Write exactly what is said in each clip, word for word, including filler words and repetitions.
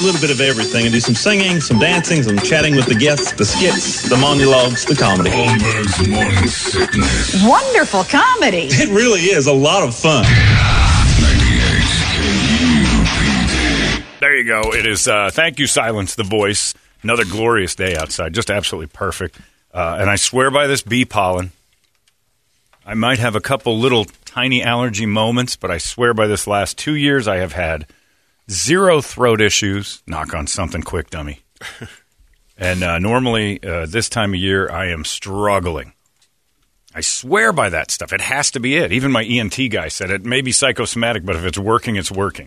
A little bit of everything. And do some singing, some dancing, some chatting with the guests, the skits, the monologues, the comedy. Holmberg's Morning Sickness. Wonderful comedy. It really is a lot of fun. There you go. It is, uh, thank you, Silence the Voice. Another glorious day outside. Just absolutely perfect. Uh, and I swear by this bee pollen. I might have a couple little tiny allergy moments, but I swear by this last two years I have had zero throat issues. Knock on something quick, dummy. And uh, normally uh, this time of year I am struggling. I swear by that stuff. It has to be it. Even my E N T guy said it may be psychosomatic, but if it's working, it's working.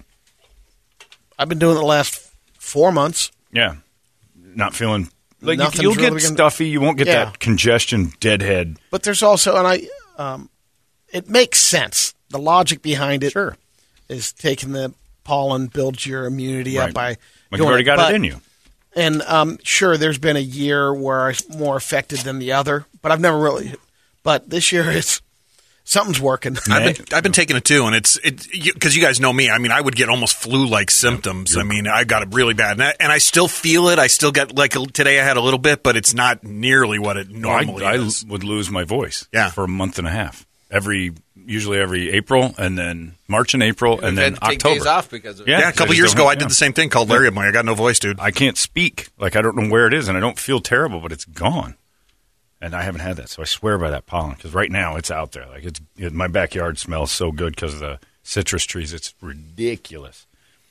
I've been doing it the last four months. Yeah. Not feeling... Like Nothing's you'll get really gonna, stuffy. You won't get yeah. that congestion, deadhead. But there's also, and I, um, it makes sense. The logic behind it sure. is taking the pollen builds your immunity right. up by. Like you've already got but, it in you. And um, sure, there's been a year where I'm more affected than the other, but I've never really. But this year, it's something's working. I've been, I've been taking it too, and it's it because you, you guys know me. I mean, I would get almost flu-like symptoms. I mean, I got it really bad, and I, and I still feel it. I still get like today. I had a little bit, but it's not nearly what it normally I, is. I would lose my voice. Yeah. For a month and a half. Every usually every April, and then March and April, and then had to take October. Days off because of it. Yeah, yeah, a couple I years ago, ago, I I did the same thing. Called Larry. I'm like, I got no voice, dude. I can't speak. Like I don't know where it is, and I don't feel terrible, but it's gone. And I haven't had that, so I swear by that pollen. Because right now it's out there. Like it's it, my backyard smells so good because of the citrus trees. It's ridiculous.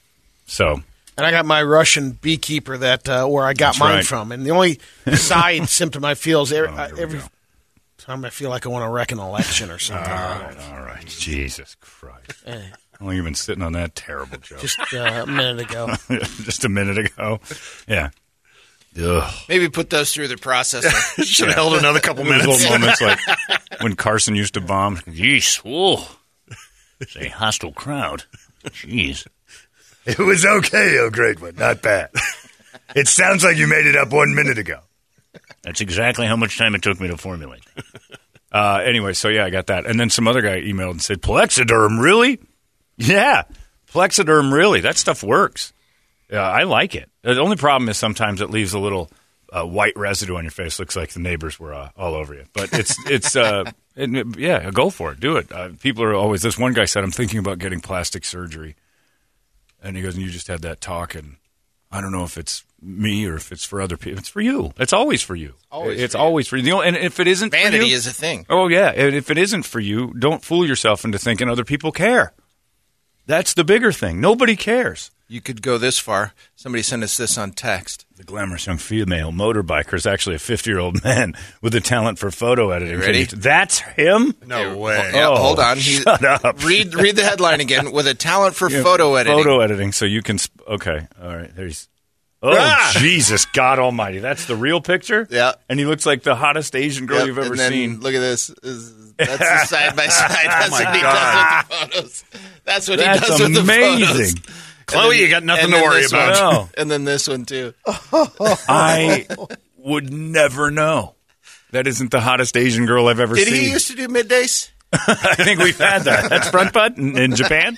So, and I got my Russian beekeeper that uh, where I got That's mine right. from. And the only side symptom I feel is every, Oh, uh, here we every go. time I feel like I want to wreck an election or something. all right, all right. Jesus Christ. How long have you been sitting on that terrible joke? Just uh, a minute ago. Just a minute ago. Yeah. Ugh. Maybe put those through the processor. Should have held another couple Those minutes. little moments like when Carson used to bomb. Yeesh, whoa. It's a hostile crowd. Jeez. It was okay, oh great one. Not bad. It sounds like you made it up one minute ago. That's exactly how much time it took me to formulate. Uh, anyway, so yeah, I got that. And then some other guy emailed and said, Plexiderm, really? Yeah, Plexiderm, really. That stuff works. Uh, I like it. The only problem is sometimes it leaves a little uh, white residue on your face. Looks like the neighbors were uh, all over you. But it's, it's uh, it, yeah, go for it. Do it. Uh, people are always, this one guy said, I'm thinking about getting plastic surgery. And he goes, and you just had that talk, and I don't know if it's me or if it's for other people. It's for you. It's always for you. Always it's for you. always for you. You know, and if it isn't Vanity for you, is a thing. Oh, yeah. And if it isn't for you, don't fool yourself into thinking other people care. That's the bigger thing. Nobody cares. You could go this far. Somebody sent us this on text. The glamorous young female motorbiker is actually a fifty-year-old man with a talent for photo editing. You ready? You, that's him? No way. Yeah, Oh, hold on. He, shut up. Read read the headline again. With a talent for Yeah, photo editing. Photo editing, so you can... Sp- okay, all right. There's... Oh, Ah! Jesus, God almighty. That's the real picture? Yeah. And he looks like the hottest Asian girl Yep, you've ever and then seen. Look at this. Is- That's the side by side. That's my what he God. does with the photos. That's what That's he does with the amazing. photos. Chloe, you got nothing to worry about. No. And then this one, too. I would never know. That isn't the hottest Asian girl I've ever Did seen. he used to do middays? I think we've had that. That's front butt in, in Japan.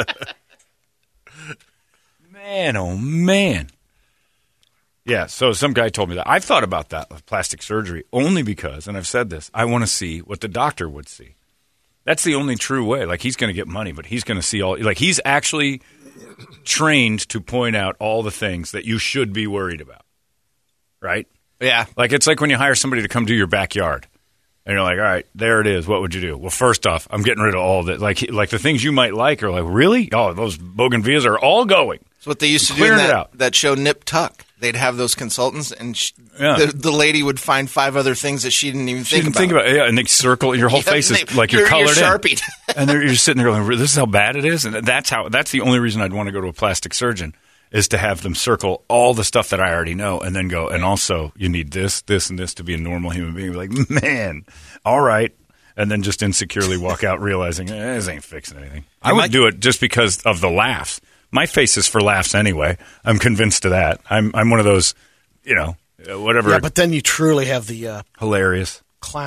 Man, oh man. Yeah, so some guy told me that. I've thought about that, plastic surgery, only because, and I've said this, I want to see what the doctor would see. That's the only true way. Like, he's going to get money, but he's going to see all, like, he's actually trained to point out all the things that you should be worried about. Right? Yeah. Like, it's like when you hire somebody to come do your backyard. And you're like, all right, there it is. What would you do? Well, first off, I'm getting rid of all that. Like, like the things you might like are like, really? Oh, those bougainvilleas are all going. It's what they used to do Clearing in it that, out. that show Nip Tuck. They'd have those consultants, and sh- Yeah. the, the lady would find five other things that she didn't even She think didn't about. think about it. Yeah, and they circle. Your whole Yeah, face is they- like you're, you're- colored you're in. Sharpied. And then you're just sitting there going, this is how bad it is? And that's how. That's the only reason I'd want to go to a plastic surgeon is to have them circle all the stuff that I already know and then go, and also you need this, this, and this to be a normal human being. Like, man, all right. And then just insecurely walk out realizing, eh, this ain't fixing anything. I would do it just because of the laughs. My face is for laughs anyway. I'm convinced of that. I'm I'm one of those, you know, uh, whatever. Yeah, but then you truly have the uh, hilarious. clown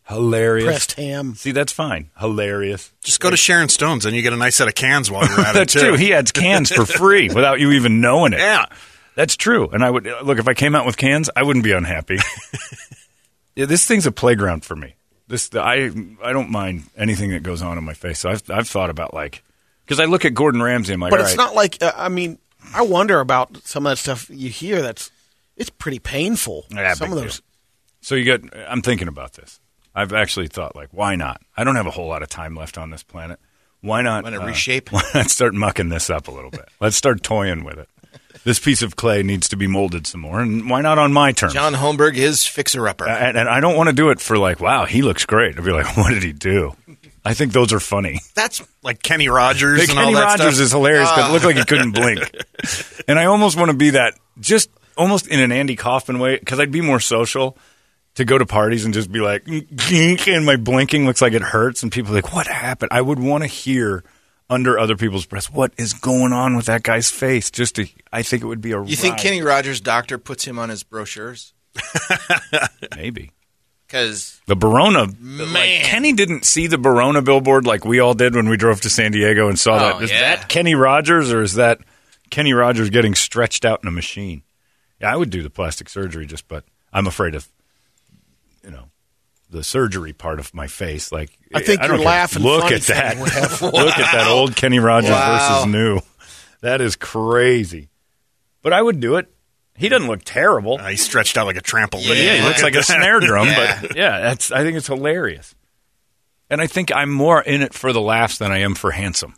Hilarious. Pressed ham. See, that's fine. Hilarious. Just go to Sharon Stone's and you get a nice set of cans while you're at it. That's too. true. He adds cans for free without you even knowing it. Yeah. That's true. And I would look, if I came out with cans, I wouldn't be unhappy. Yeah, this thing's a playground for me. This I I don't mind anything that goes on in my face. So I've I've thought about like because I look at Gordon Ramsay, I'm like, But all it's right. not like uh, I mean, I wonder about some of that stuff you hear. That's it's pretty painful. Yeah, some big of those. deal. So you get. I'm thinking about this. I've actually thought like, why not? I don't have a whole lot of time left on this planet. Why not? Want to uh, reshape? Why not start mucking this up a little bit? Let's start toying with it. This piece of clay needs to be molded some more, and why not on my terms? John Holmberg is fixer-upper. And, and I don't want to do it for like, wow, he looks great. I'd be like, what did he do? I think those are funny. That's like Kenny Rogers Like, and Kenny all that Rogers stuff. is hilarious because it looked like he couldn't blink. And I almost want to be that, just almost in an Andy Kaufman way, because I'd be more social to go to parties and just be like, and my blinking looks like it hurts, and people are like, what happened? I would want to hear under other people's breaths, what is going on with that guy's face? Just to, I think it would be a You think ride. Kenny Rogers' doctor puts him on his brochures? Maybe. Because The Barona, Man. like Kenny didn't see the Barona billboard like we all did when we drove to San Diego and saw Oh, that. Is yeah. that Kenny Rogers or is that Kenny Rogers getting stretched out in a machine? Yeah, I would do the plastic surgery just, but I'm afraid of, you know, the surgery part of my face. Like I think don't your care. laughing Look funny at that. thing would have- Look at that old Kenny Rogers Wow. versus new. That is crazy. But I would do it. He doesn't look terrible. Uh, he's stretched out like a trampoline. But yeah, he Yeah. looks like a snare drum. Yeah. But yeah, that's. I think it's hilarious. And I think I'm more in it for the laughs than I am for handsome.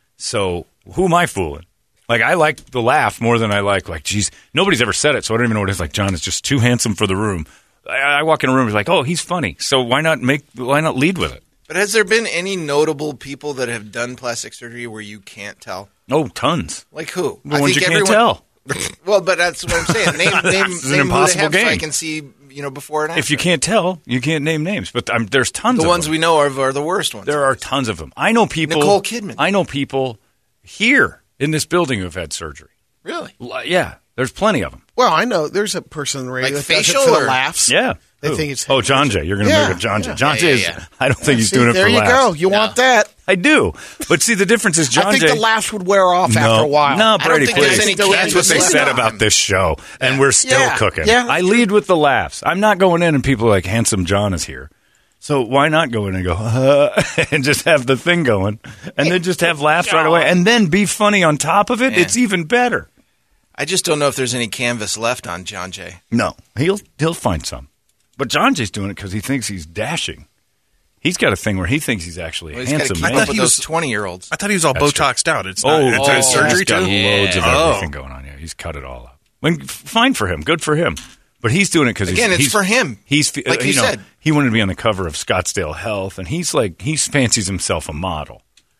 So who am I fooling? Like I like the laugh more than I like like, geez, nobody's ever said it, so I don't even know what it's like. John is just too handsome for the room. I, I walk in a room, it's like, oh, he's funny. So why not make? Why not lead with it? But has there been any notable people that have done plastic surgery where you can't tell? Oh, tons. Like who? The ones you can't tell. Well, but that's what I'm saying. Name, name, It's an name impossible who they have so I game. can see, you know, before and after. If you can't tell, you can't name names. But um, there's tons. the of ones them. we know are, are the worst ones. There are tons of them. I know people. Nicole Kidman. I know people here in this building who have had surgery. Really? L- Yeah, there's plenty of them. Well, I know there's a person in the radio Like that does it facial for the or- laughs. Yeah. They Who? think it's oh John Jay. You're going to Yeah, make a John Jay. yeah. John Yeah, Jay is. yeah, yeah. I don't think he's See, doing it there for you laughs. go. You want that? I do, but see the difference is John I think Jay. the laughs would wear off no, after a while. no, I don't Brady, think there's please. any That's what they canvas said left on about him. this show, and we're still Yeah. cooking. Yeah, I that's lead with the laughs. I'm not going in and people are like, handsome John is here. So why not go in and go uh, and just have the thing going, and then just have laughs right away, and then be funny on top of it? Yeah. It's even better. I just don't know if there's any canvas left on John Jay. No, he'll he'll find some, but John Jay's doing it because he thinks he's dashing. He's got a thing where he thinks he's actually Well, a he's got to handsome keep man. thought up with he those was- twenty-year-olds. I thought he was all That's Botoxed out. It's Oh, not. It's oh, a surgery he's got too. loads of Oh. everything going on. Yeah, he's cut it all up. I mean, f- fine for him. Good for him. But he's doing it because Again, he's, it's he's- for him. He's fe- Like uh, you know, said. he wanted to be on the cover of Scottsdale Health, and he's like he fancies himself a model.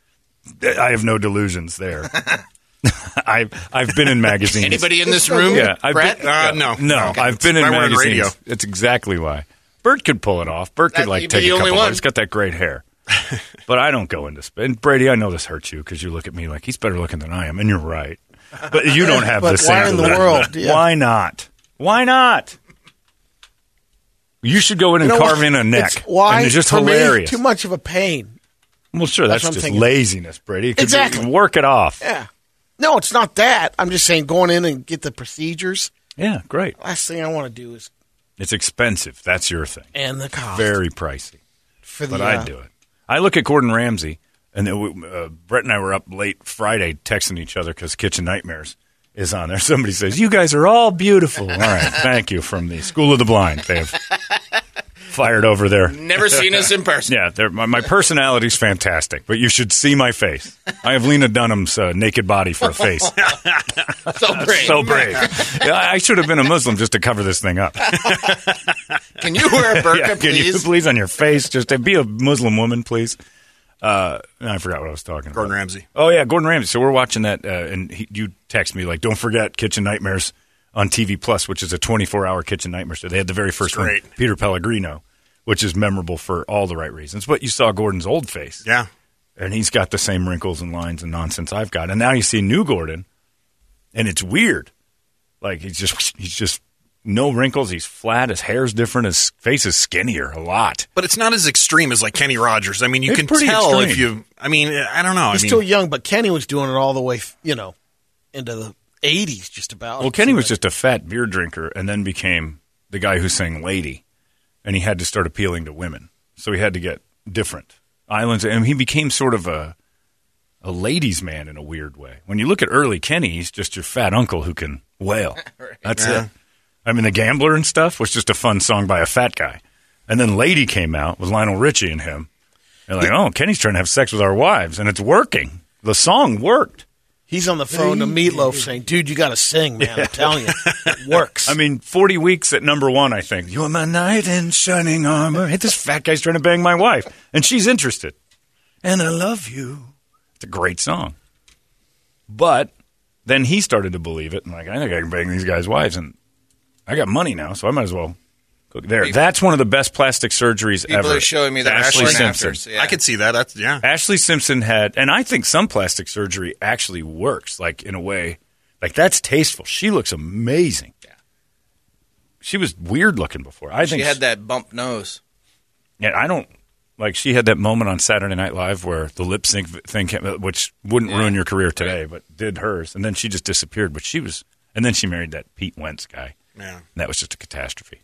I have no delusions there. I've I've been in magazines. Anybody in this room? Yeah, I've Brett? been, Uh, no. no. Okay. I've been That's in why we're on magazines. radio. That's exactly why. Bert could pull it off. Bert could That- like he'd take be a the only couple. one. He's got that great hair. But I don't go into sp- and Brady, I know this hurts you because you look at me like he's better looking than I am, and you're right. But you don't have But the same. why in the delusion. world? Yeah. Why not? Why not? You should go in and You know carve what? in a neck. It's, why? And it's just for hilarious. Me, too much of a pain. Well, sure, that's, That's what I'm just thinking. laziness, Brady. It could be- Exactly. work it off. Yeah. No, it's not that. I'm just saying going in and get the procedures. Yeah, great. Last thing I want to do is It's expensive. That's your thing. and the cost. Very pricey. for the, But uh, I'd do it. I look at Gordon Ramsay, and then we, uh, Brett and I were up late Friday texting each other because Kitchen Nightmares is on there. Somebody says, "You guys are all beautiful." All right, thank you from the School of the Blind. They've fired over there. Never seen us in person. Yeah, they're- my, my personality's fantastic, but you should see my face. I have Lena Dunham's uh, naked body for a face. So brave. So brave. Yeah, I should have been a Muslim just to cover this thing up. Can you wear a burqa, Yeah, can you please? please on your face just to be a Muslim woman, please? Uh, I forgot what I was talking Gordon about. Ramsay. Oh yeah, Gordon Ramsay. So we're watching that, uh, and he, you text me like, "Don't forget Kitchen Nightmares on T V Plus, which is a twenty-four hour kitchen nightmare." So they had the very first one, great. Peter Pellegrino, which is memorable for all the right reasons. But you saw Gordon's old face, Yeah. and he's got the same wrinkles and lines and nonsense I've got. And now you see new Gordon, and it's weird. Like he's just he's just no wrinkles. He's flat. His hair's different. His face is skinnier a lot. But it's not as extreme as like Kenny Rogers. I mean, you It's can pretty tell extreme. if you. I mean, I don't know. He's I mean, still young, but Kenny was doing it all the way, you know, into the eighties, just about. Well, Kenny was just a fat beer drinker and then became the guy who sang Lady. And he had to start appealing to women. So he had to get different. Islands. And he became sort of a a ladies' man in a weird way. When you look at early Kenny, he's just your fat uncle who can wail. That's Yeah. it. I mean, The Gambler and stuff was just a fun song by a fat guy. And then Lady came out with Lionel Richie and him. They're like, oh, Kenny's trying to have sex with our wives. And it's working. The song worked. He's on the phone to Meatloaf saying, dude, you got to sing, man. I'm telling you. It works. I mean, forty weeks at number one, I think. You're my knight in shining armor. Hey, this fat guy's trying to bang my wife. And she's interested. And I love you. It's a great song. But then he started to believe it. And like, I think I can bang these guys' wives. And I got money now, so I might as well go there. People- That's one of the best plastic surgeries People ever. are showing me the Ashley before and Simpson. afters. Yeah. I could see that. That's yeah. Ashley Simpson had, and I think some plastic surgery actually works, like in a way, like that's tasteful. She looks amazing. Yeah. She was weird looking before. I She think had that bump nose. Yeah, I don't like. She had that moment on Saturday Night Live where the lip sync thing, came, which wouldn't Yeah. ruin your career today, but did hers, and then she just disappeared. But she was, and then she married that Pete Wentz guy. Yeah. And that was just a catastrophe.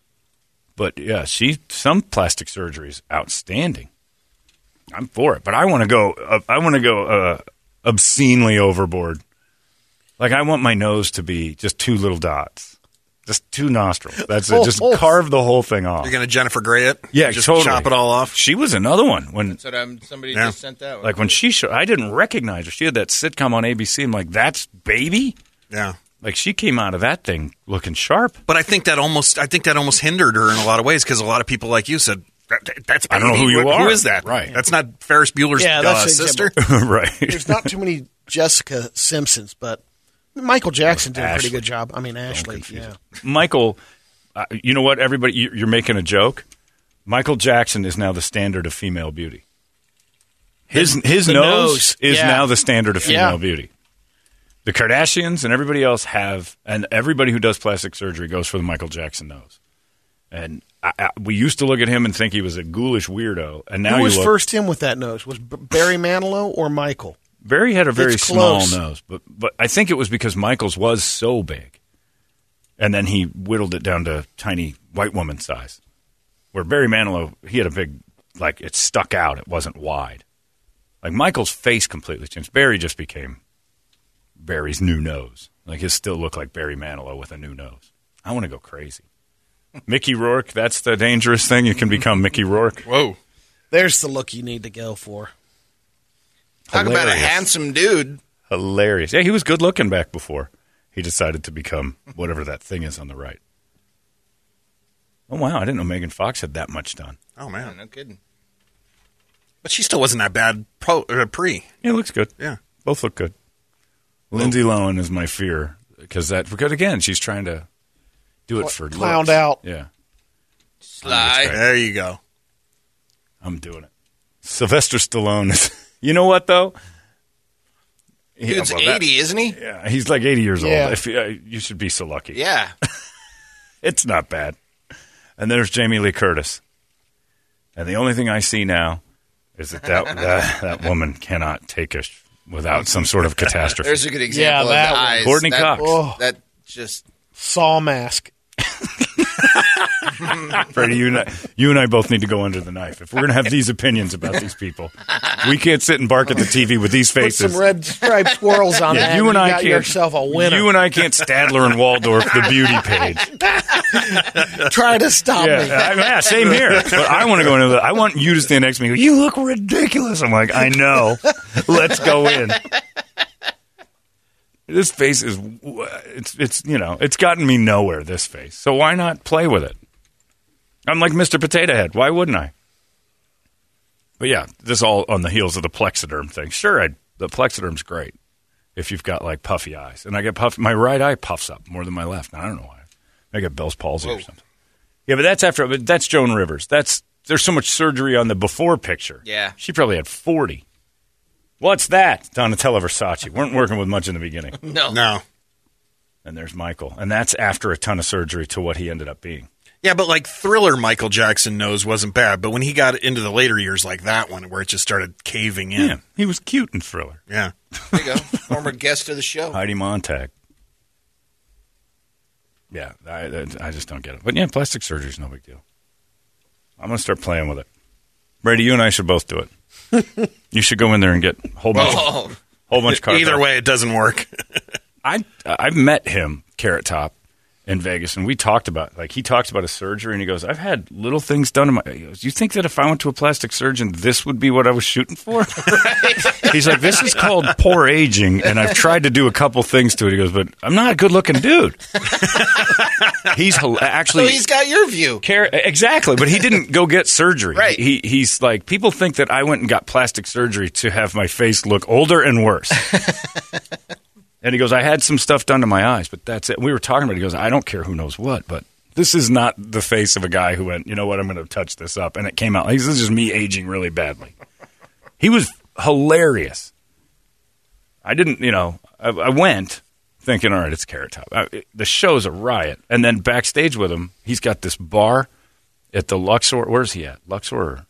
But yeah, she some plastic surgery is outstanding. I'm for it, but I want to go. Uh, I want to go uh, obscenely overboard. Like I want my nose to be just two little dots, just two nostrils. That's it. Just Oh, oh. carve the whole thing off. You're gonna Jennifer Grey it. Yeah, just totally. chop it all off. She was another one when, That's what I'm, somebody Yeah. just sent out. like when she showed, I didn't recognize her. She had that sitcom on A B C. I'm like, that's Baby. Yeah. Like she came out of that thing looking sharp. But I think that almost I think that almost hindered her in a lot of ways because a lot of people like you said that, that's I don't know Baby. who you Who are. is that? Right. That's not Ferris Bueller's Yeah, uh, that's an sister. example. Right. There's not too many Jessica Simpsons, but Michael Jackson did a Ashley. pretty good job. I mean, Ashley, confuse yeah. Michael, uh, you know what? Everybody, you- you're making a joke. Michael Jackson is now the standard of female beauty. His his the nose, nose, is yeah. now the standard of female Yeah. beauty. The Kardashians and everybody else have, and everybody who does plastic surgery goes for the Michael Jackson nose. And I, I, we used to look at him and think he was a ghoulish weirdo, and now Who you was look, first in with that nose? Was B- Barry Manilow or Michael? Barry had a very It's small close. nose, but but I think it was because Michael's was so big, and then he whittled it down to tiny white woman size. Where Barry Manilow, he had a big, like it stuck out. It wasn't wide. Like Michael's face completely changed. Barry just became Barry's new nose. Like his still looked like Barry Manilow with a new nose. I want to go crazy. Mickey Rourke, that's the dangerous thing. You can become Mickey Rourke. Whoa. There's the look you need to go for. Talk about a Hilarious. handsome dude. Hilarious. Yeah, he was good looking back before he decided to become whatever that thing is on the right. Oh, wow. I didn't know Megan Fox had that much done. Oh Yeah, man. no kidding. But she still wasn't that bad pro, uh, pre. Yeah, it looks good. Yeah. Both look good. Lindsay Lohan is my fear because that, because again, she's trying to do it for Clowned looks. out. Yeah, Sly. There you go. I'm doing it. Sylvester Stallone is, you know what though? He- Dude's well, that- eighty, isn't he? yeah, he's like eighty years Yeah. old. If, uh, you should be so lucky. Yeah. It's not bad. And there's Jamie Lee Curtis. And the only thing I see now is that that, that, that woman cannot take us without some sort of catastrophe. There's a good example that of the one. eyes. Courtney that, Cox. Oh. That just Saw mask. Freddie, you and, I, you and I both need to go under the knife. If we're going to have these opinions about these people, we can't sit and bark at the T V with these Put faces. some red striped swirls on Yeah, that. you and you I got can't. yourself a winner. You and I can't Stadler and Waldorf the beauty page. Try to stop Yeah, me. I- yeah, same here. But I want to go into the. I want you to stand next to me. And go, you look ridiculous. I'm like, I know. Let's go in. This face is. It's it's you know it's gotten me nowhere. This face. So why not play with it? I'm like Mister Potato Head. Why wouldn't I? But yeah, this all on the heels of the Plexiderm thing. Sure, I'd, the Plexiderm's great if you've got like puffy eyes, and I get puff. My right eye puffs up more than my left. And I don't know why. I get Bell's palsy or something. Yeah, but that's after. But that's Joan Rivers. That's there's so much surgery on the before picture. Yeah. she probably had forty. What's that? Donatella Versace weren't working with much in the beginning. no. No. And there's Michael. And that's after a ton of surgery to what he ended up being. Yeah, but like Thriller, Michael Jackson knows wasn't bad. But when he got into the later years like that one, where it just started caving in. Yeah, he was cute in Thriller. Yeah. There you go. Former guest of the show. Heidi Montag. Yeah, I, I just don't get it. But yeah, plastic surgery is no big deal. I'm going to start playing with it. Brady, you and I should both do it. You should go in there and get a whole bunch, Oh. of, whole bunch of cards. Either way, it doesn't work. I I've met him, Carrot Top, in Vegas, and we talked about like he talked about a surgery, and he goes, "I've had little things done to my." He goes, "You think that if I went to a plastic surgeon, this would be what I was shooting for?" He's like, "This is called poor aging, and I've tried to do a couple things to it." He goes, "But I'm not a good-looking dude." He's hel- actually So he's got your view. Car- exactly, but he didn't go get surgery. Right. He he's like people think that I went and got plastic surgery to have my face look older and worse. And he goes, I had some stuff done to my eyes, but that's it. We were talking about it. He goes, I don't care who knows what, but this is not the face of a guy who went, you know what, I'm going to touch this up. And it came out. Like, this is just me aging really badly. He was hilarious. I didn't, you know, I, I went thinking, all right, it's Carrot Top. I, it, the show's a riot. And then backstage with him, he's got this bar at the Luxor. Where's he at? Luxor?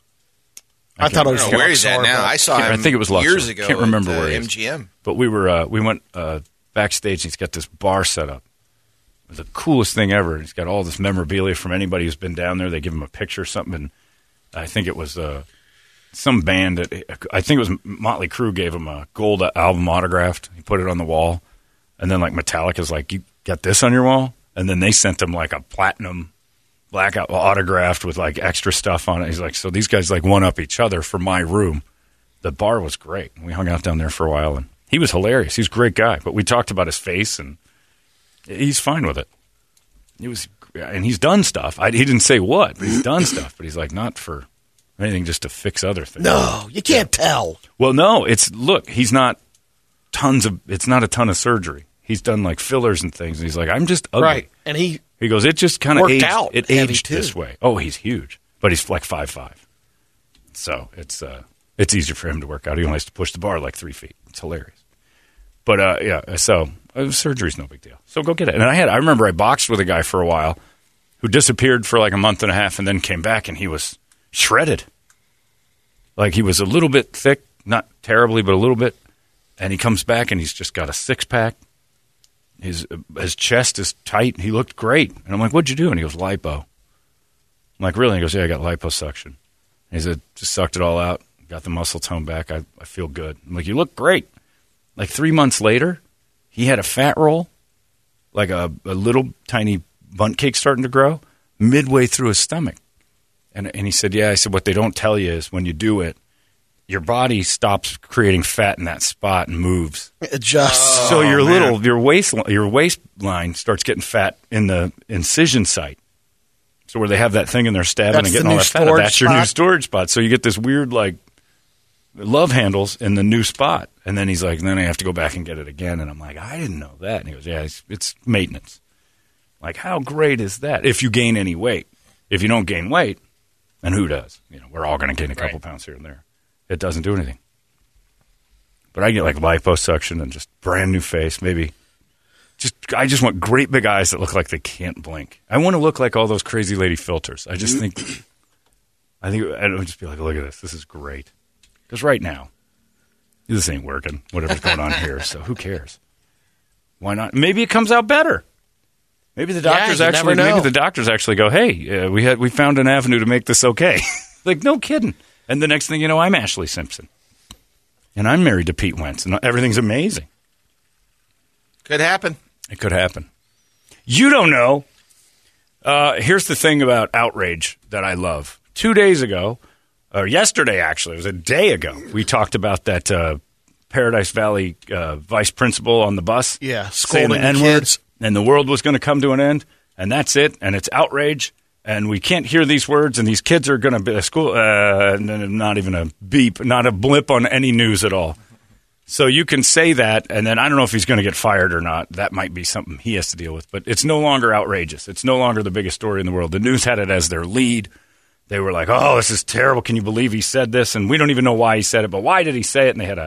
I, I thought it was I don't know where he's at Luxor, now. but- I saw him I think it was Luxor. years ago. Can't remember at, uh, where he is. M G M. But we were uh, we went uh, backstage. And he's got this bar set up. It was the coolest thing ever. He's got all this memorabilia from anybody who's been down there. They give him a picture or something. And I think it was uh, some band that I think it was Motley Crue gave him a gold album autographed. He put it on the wall, and then like Metallica's like, you got this on your wall, and then they sent him like a platinum blackout autographed with like extra stuff on it. He's like, so these guys like one up each other for my room. The bar was great. We hung out down there for a while, and he was hilarious. He's a great guy. But we talked about his face, and he's fine with it. He was, and he's done stuff. I, he didn't say what, but he's done stuff. But he's like, not for anything, just to fix other things. No, you can't tell. Well, no, it's look. He's not tons of. It's not a ton of surgery. He's done like fillers and things. And he's like, I'm just ugly. Right. And he He goes, it just kind of Worked aged. out It heavy, aged too. this way. Oh, he's huge, but he's like five five. So it's uh, it's easier for him to work out. He only has to push the bar like three feet. It's hilarious. But uh, yeah, so uh, surgery's no big deal. So go get it. And I had, I remember I boxed with a guy for a while who disappeared for like a month and a half, and then came back, and he was shredded. Like he was a little bit thick, not terribly, but a little bit. And he comes back, and he's just got a six pack. His his chest is tight. He looked great. And I'm like, what'd you do? And he goes, lipo. I'm like, really? And he goes, yeah, I got liposuction. He said, just sucked it all out, got the muscle tone back. I, I feel good. I'm like, you look great. Like three months later, he had a fat roll, like a, a little tiny bunt cake starting to grow, midway through his stomach. And, and he said, yeah. I said, what they don't tell you is when you do it, your body stops creating fat in that spot and moves. adjusts. So your man. little your waist your waistline starts getting fat in the incision site. So where they have that thing in their stabbing That's and the getting all new that fat, storage that's your new spot? storage spot. So you get this weird like love handles in the new spot. And then he's like, and then I have to go back and get it again. And I'm like, I didn't know that. And he goes, yeah, it's, it's maintenance. Like, how great is that? If you gain any weight. If you don't gain weight, then who does? You know, we're all going to gain a couple Right. pounds here and there. It doesn't do anything. But I get like liposuction and just brand new face, maybe. Just I just want great big eyes that look like they can't blink. I want to look like all those crazy lady filters. I just think, I think I would just be like, look at this. This is great. Because right now, this ain't working. Whatever's going on here. So who cares? Why not? Maybe it comes out better. Maybe the Yeah, doctors you actually. never know. Maybe the doctors actually go, hey, uh, we had we found an avenue to make this okay. Like no kidding. And the next thing you know, I'm Ashley Simpson. And I'm married to Pete Wentz. And everything's amazing. Could happen. It could happen. You don't know. Uh, here's the thing about outrage that I love. Two days ago, or yesterday actually, it was a day ago, we talked about that uh, Paradise Valley uh, vice principal on the bus. Yeah, saying scolding the the N-word, kids. and the world was going to come to an end, and that's it, and it's outrage. And we can't hear these words, and these kids are going to be a school, uh, not even a beep, not a blip on any news at all. So you can say that, and then I don't know if he's going to get fired or not. That might be something he has to deal with. But it's no longer outrageous. It's no longer the biggest story in the world. The news had it as their lead. They were like, oh, this is terrible. Can you believe he said this? And we don't even know why he said it, but why did he say it? And they had a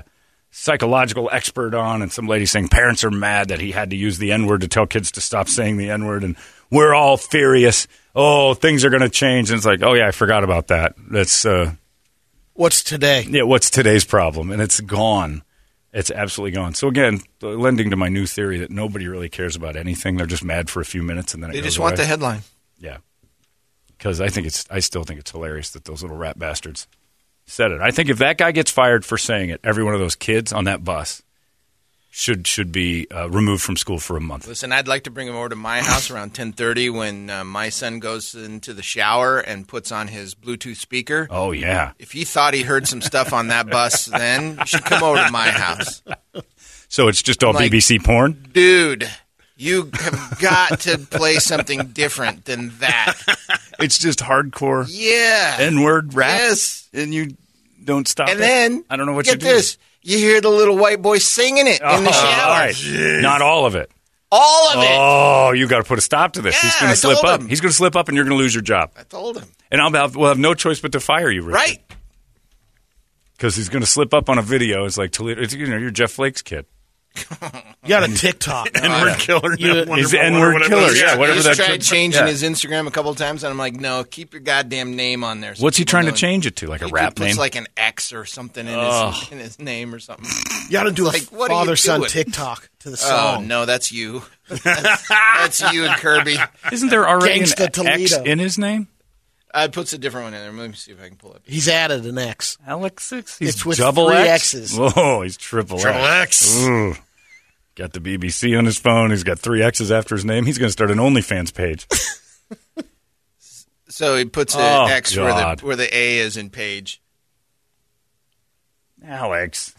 psychological expert on, and some lady saying parents are mad that he had to use the N-word to tell kids to stop saying the N-word, and we're all furious. Oh, things are going to change. And it's like, oh, yeah, I forgot about that. That's uh, What's today? yeah, what's today's problem? And it's gone. It's absolutely gone. So, again, lending to my new theory that nobody really cares about anything. They're just mad for a few minutes, and then it They goes just want away. the headline. Yeah. Because I think it's, I still think it's hilarious that those little rat bastards said it. I think if that guy gets fired for saying it, every one of those kids on that bus should should be uh, removed from school for a month. Listen, I'd like to bring him over to my house around ten thirty when uh, my son goes into the shower and puts on his Bluetooth speaker. Oh, yeah. If he thought he heard some stuff on that bus, then you should come over to my house. So it's just all Like- B B C porn? Dude, you have got to play something different than that. It's just hardcore Yeah. N-word rap? Yes. And you don't stop And it? then, I don't know what get you do. this. You hear the little white boy singing it Oh, in the shower. all right. Not all of it. All of it. Oh, you got to put a stop to this. He's Yeah, going I to slip told up. him. He's going to slip up, and you're going to lose your job. I told him. And I'll have, we'll have no choice but to fire you, Richard. Right. Because he's going to slip up on a video. It's like Toledo. It's, you know, you're Jeff Flake's kid. You got a TikTok. N-word killer. You- Wonderful, He's the or N-word whatever killer, it is. yeah, whatever He's that tried kid- changing yeah. his Instagram a couple times, and I'm like, no, keep your goddamn name on there. so What's he people trying to know- change it to? Like a He rap puts name? like an X or something in Ugh. his in his name or something. You got to do a Like, what are you father son doing? TikTok to the Oh song. no, that's you. That's, that's you and Kirby. Isn't there already Gangsta an X Toledo. in his name? I puts a different one in there. Let me see if I can pull it. He's added an X. Alexis? He's It's with double three X? X's. Whoa, he's triple X. Triple X. Ooh. Got the B B C on his phone. He's got three X's after his name. He's going to start an OnlyFans page. So he puts an Oh, X where God. the where the A is in page. Alex.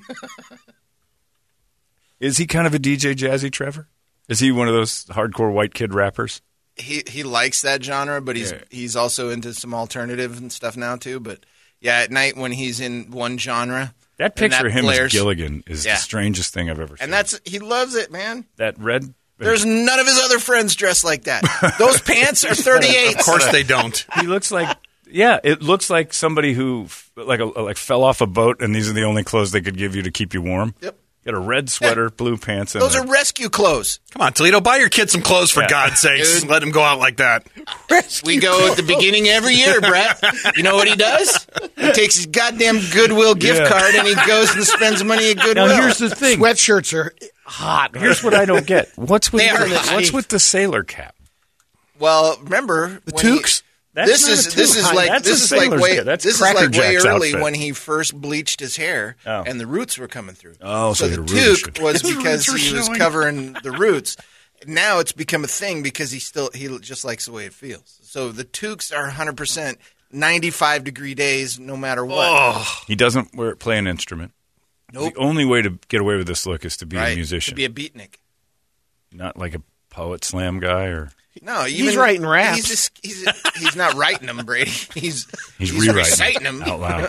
Is he kind of a D J Jazzy Trevor? Is he one of those hardcore white kid rappers? He he likes that genre, but he's Yeah. he's also into some alternative and stuff now too. But yeah, at night when he's in one genre, That and picture that of him blares- as Gilligan is Yeah. the strangest thing I've ever seen. and that's he loves it, man. that red. There's none of his other friends dressed like that. Those pants are thirty-eight. Of course they don't. He looks like, yeah, it looks like somebody who f- like a, like fell off a boat, and these are the only clothes they could give you to keep you warm. Yep. Got a red sweater, blue pants, and Those a- are rescue clothes. Come on, Toledo, buy your kid some clothes for Yeah. God's sakes. Dude. Let him go out like that. We go at the beginning every year, Brett. You know what he does? He takes his goddamn Goodwill gift Yeah. card and he goes and spends money at Goodwill. Now here's the thing. Sweatshirts are hot. Here's what I don't get. What's with They are the, hot. what's with the sailor cap? well, remember The when he- toques? That's this not is a this toque. is like That's this a is like sailor's way kit. That's this is Cracker like way Jack's early outfit. when he first bleached his hair Oh. and the roots were coming through. Oh, so the the roots toque should- was The because roots he were was showing. covering the roots. Now it's become a thing because he still he just likes the way it feels. So the toques are one hundred percent ninety-five degree days no matter what. He doesn't wear, play an instrument. Nope. The only way to get away with this look is to be right. a musician, To be a beatnik. not like a poet slam guy or No, even, writing raps. He's just he's he's not writing them, Brady. He's he's, he's rewriting reciting it them. out loud.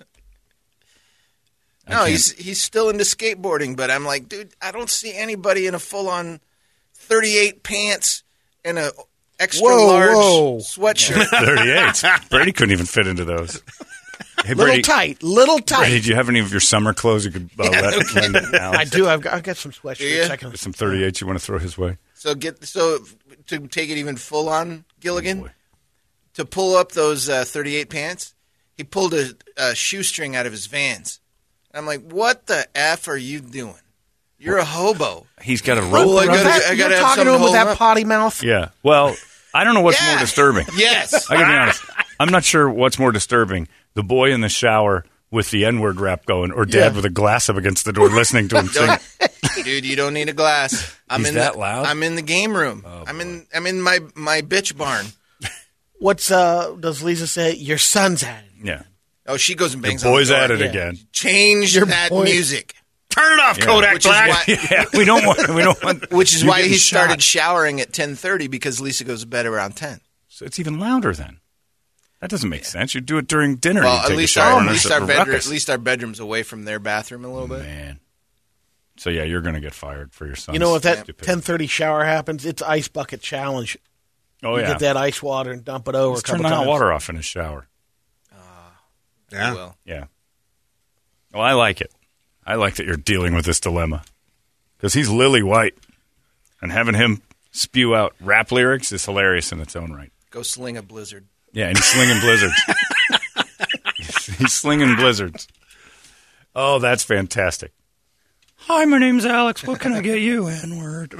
I No, can't- he's he's still into skateboarding, but I'm like, dude, I don't see anybody in a full on thirty-eight pants and a extra Whoa, large whoa. sweatshirt. thirty-eight. Brady couldn't even fit into those. Hey, Little Brady, tight, little tight. Brady, do you have any of your summer clothes you could uh, Yeah, let no kidding. lend Alex? I do. I've got, I've got some sweatshirts. you? I can, Some thirty-eights you want to throw his way? so get so to take it even full on, Gilligan, boy. to pull up those uh, thirty-eight pants, he pulled a, a shoestring out of his Vans. I'm like, what the f are you doing? You're a hobo. He's got a rope. Well, I around gotta- his- That- I you're have talking something to him to with hold that up. potty mouth. Yeah. Well, I don't know what's Yeah. more disturbing. Yes. I gotta be honest. I'm not sure what's more disturbing: the boy in the shower with the N-word rap going, or Dad Yeah. with a glass up against the door listening to him sing. Don't- Dude, you don't need a glass. I'm He's in that the, loud? I'm in the game room. I'm in I'm in my my bitch barn. What's uh? Does Lisa say your son's at it? Yeah. Oh, she goes and The bangs boy's on the at door. it Yeah. again. Change Your that boy- music. Turn it off, Yeah. Kodak Which is Black. why Yeah, we don't want. We don't want. which is you why getting he shot. started showering at ten thirty because Lisa goes to bed around ten. So it's even louder then. That doesn't make sense. You do it during dinner. Well, you at take least a shower our, and at it's least a our bedroom ruckus. at least our bedroom's away from their bathroom a little bit. Man. So yeah, you're going to get fired for your son. You know, if that ten thirty shower happens, it's ice bucket challenge. Oh You yeah. get that ice water and dump it over Let's a turn couple the hot times. water off in his shower. Yeah. Well, Yeah. Well, I like it. I like that you're dealing with this dilemma because he's lily white, and having him spew out rap lyrics is hilarious in its own right. Go sling a blizzard. Yeah, and he's slinging blizzards. He's slinging blizzards. Oh, that's fantastic. Hi, my name's Alex. What can I get you, N-word?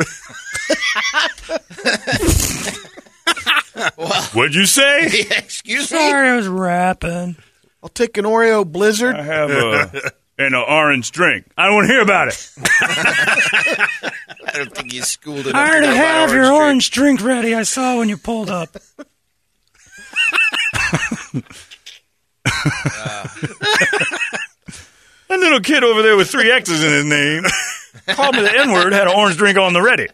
Well, What'd you say? yeah, excuse me? Sorry, I was rapping. I'll take an Oreo Blizzard. I have a, an orange drink. I don't want to hear about it. I don't think he's schooled enough I to already know about have your drink. orange drink ready. I saw when you pulled up. Uh. That little kid over there with three X's in his name called me the N-word, had an orange drink on the ready.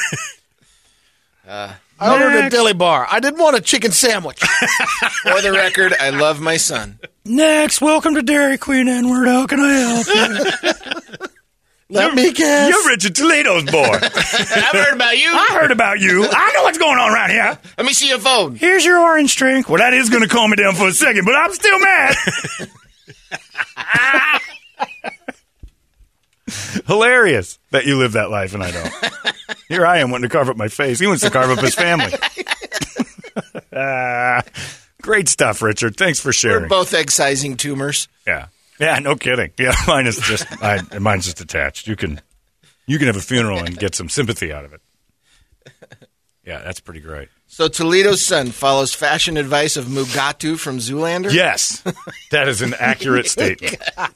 Uh, I ordered a Next. dilly bar. I didn't want a chicken sandwich. For the record, I love my son. Next, welcome to Dairy Queen, N-word. How can I help you? Let me guess. You're Richard Toledo's boy. I've heard about you. I heard about you. I know what's going on around here. Let me see your phone. Here's your orange drink. Well, that is going to calm me down for a second, but I'm still mad. Hilarious that you live that life and I don't. Here I am wanting to carve up my face. He wants to carve up his family. uh, great stuff, Richard. Thanks for We're sharing. both excising tumors. Yeah, yeah, no kidding. Yeah, mine is just I, mine's just attached. You can you can have a funeral and get some sympathy out of it. Yeah, that's pretty great. So Toledo's son follows fashion advice of Mugatu from Zoolander? Yes, that is an accurate statement.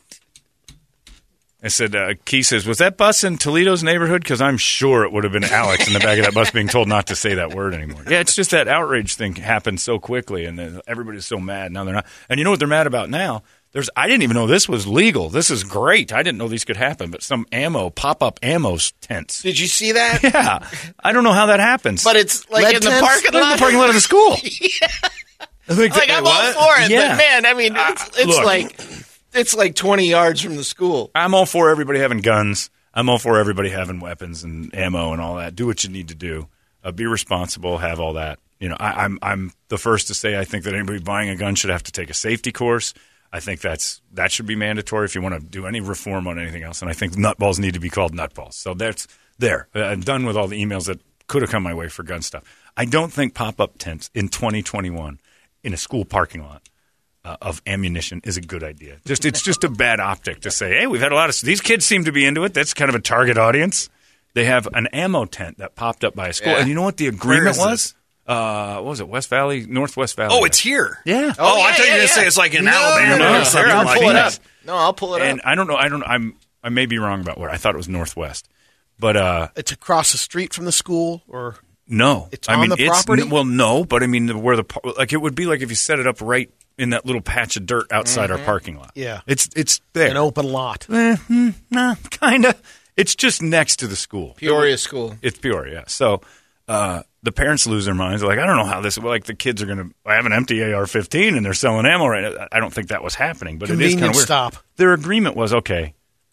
I said, uh, Key says, was that bus in Toledo's neighborhood? Because I'm sure it would have been Alex in the back of that bus being told not to say that word anymore. Yeah, it's just that outrage thing happened so quickly, and then everybody's so mad. Now they're not. And you know what they're mad about now? There's. I didn't even know this was legal. This is great. I didn't know these could happen, but some ammo, pop-up ammo tents. Did you see that? Yeah. I don't know how that happens. But it's like Lead in the tents? parking They're in lot. the parking lot of the school. Like, I'm all for it, Yeah. but man, I mean, it's, it's look. like it's like twenty yards from the school. I'm all for everybody having guns. I'm all for everybody having weapons and ammo and all that. Do what you need to do. Uh, be responsible. Have all that. You know, I, I'm I'm the first to say I think that anybody buying a gun should have to take a safety course. I think that's that should be mandatory if you want to do any reform on anything else. And I think nutballs need to be called nutballs. So that's there. I'm done with all the emails that could have come my way for gun stuff. I don't think pop-up tents in twenty twenty-one in a school parking lot Uh, of ammunition is a good idea. Just it's just a bad optic to say, hey, we've had a lot of these kids seem to be into it. That's kind of a target audience. They have an ammo tent that popped up by a school, Yeah. and you know what the agreement is was? this? Uh, what was it? West Valley, Northwest Valley. Oh, it's here. yeah. Oh, I yeah, thought you were yeah, going to say yeah. it's like in No, Alabama no, no, or no. something I'll like pull it that. up. No, I'll pull it And up. I don't know. I don't. I'm. I may be wrong about where. I thought it was Northwest, but uh, It's across the street from the school, or no. It's I on mean, the it's, property? n- well, no, but I mean, where the par- like it would be like if you set it up right in that little patch of dirt outside our parking lot. Yeah. it's it's there. an open lot. Eh, hmm, nah, kind of. It's just next to the school. Peoria School. It's Peoria, yeah. So uh, the parents lose their minds. They're like, I don't know how this. Well, like the kids are going to. I have an empty A R fifteen and they're selling ammo right now. I don't think that was happening, but it is kind of Convenience weird. stop. Their agreement was okay,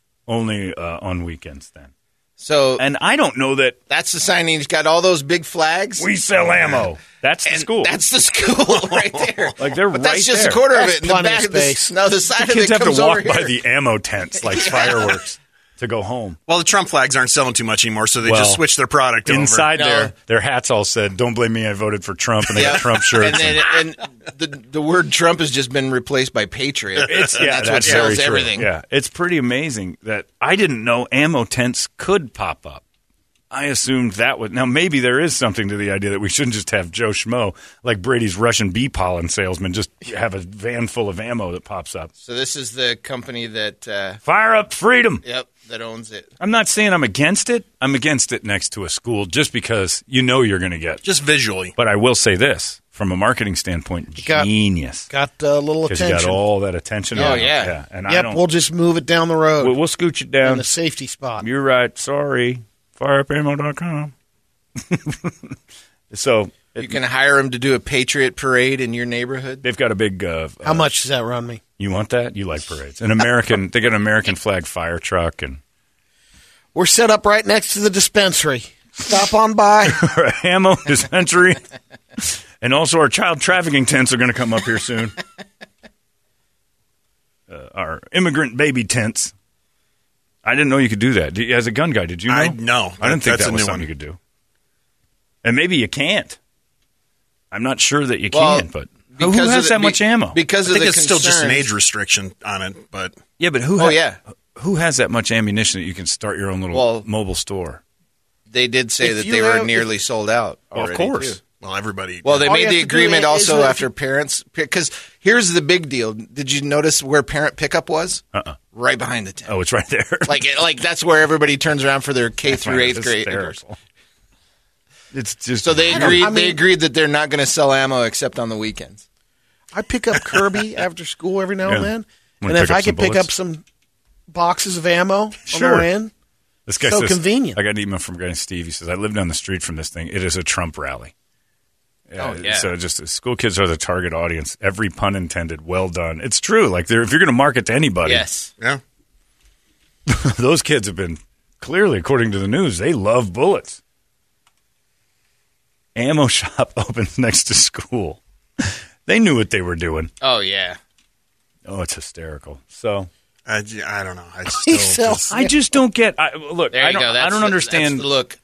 only uh, on weekends then. So And I don't know that that's the sign. He's got all those big flags. we sell ammo. That's the and school. That's the school right there. Like, they're but that's right just there. a quarter That's of it. And the plenty back of of the space. no, the side the of kids it have to comes walk over by here. the ammo tents like fireworks to go home. Well, the Trump flags aren't selling too much anymore, so they Well, just switched their product Inside No. there, their hats all said, "Don't blame me, I voted for Trump," and they got Trump shirts. And then and the the word Trump has just been replaced by Patriot. It's And yeah, that's, that's, what sells very true. everything. Yeah, it's pretty amazing that I didn't know ammo tents could pop up. I assumed that would now maybe there is something to the idea that we shouldn't just have Joe Schmo like Brady's Russian bee pollen salesman just have a van full of ammo that pops up. So this is the company that uh, Fire up freedom. yep that owns it. I'm not saying I'm against it. I'm against it next to a school just because you know you're going to get. Just visually. But I will say this from a marketing standpoint, got- genius. Got a little Because you attention. got all that attention. Oh, on it. yeah. yeah. And I Yep, don't, we'll just move it down the road we'll, we'll scooch it in down. the safety spot. You're right. Sorry. fire up ammo dot com. So You can hire him to do a Patriot parade in your neighborhood. they've got a big. Uh, How uh, much does that run me? You want that? You like parades? An American. They got an American flag fire truck and We're set up right next to the dispensary. Stop on by. our ammo dispensary, and also our child trafficking tents are going to come up here soon. Uh, our immigrant baby tents. I didn't know you could do that. Did- As a gun guy, did you know? I- no. I didn't think That's that a was new something one. you could do. And maybe you can't. I'm not sure that you Well, can, but who because of has the- that be- much ammo? Because I of think the it's still just an concerns- age restriction on it, but Yeah, but who? Oh, ha- yeah. Who has that much ammunition that you can start your own little Well, mobile store? They did say If that you they were have- nearly sold out. Well, of already, course. too. well, everybody. Well, they All you made the have to do agreement is also that if after parents. Because here's the big deal. Did you notice where parent pickup was? Uh-uh. Right behind the tent. Oh, it's right there. Like, like that's where everybody turns around for their K through eighth It's grade. hysterical. It's just So they don't- agreed. I mean- they agreed that they're not going to sell ammo except on the weekends. I pick up Kirby after school every now and Yeah. then, Wanna and if pick up I some could pick bullets? up some boxes of ammo Sure. on the way in, This guy So says, convenient. I got an email from a guy named Steve. He says, I live down the street from this thing. It is a Trump rally. Oh, yeah. So just school kids are the target audience. Every pun intended. Well done. It's true. Like they're, if you're going to market to anybody, Yes. yeah. those kids have been clearly, according to the news, they love bullets. Ammo shop opens next to school. They knew what they were doing. Oh yeah. Oh, it's hysterical. So I, I don't know. I He still sells- just, I just don't get. I, look, There I you don't. go. That's I don't the- understand. That's the look.